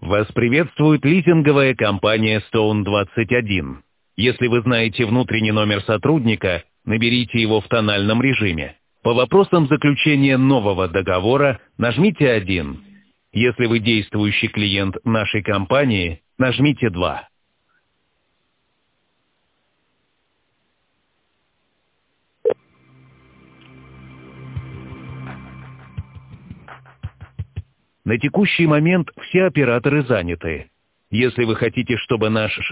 Вас приветствует лизинговая компания Stone 21. Если вы знаете внутренний номер сотрудника, наберите его в тональном режиме. По вопросам заключения нового договора нажмите 1. Если вы действующий клиент нашей компании, нажмите 2. На текущий момент все операторы заняты. Если вы хотите, чтобы наш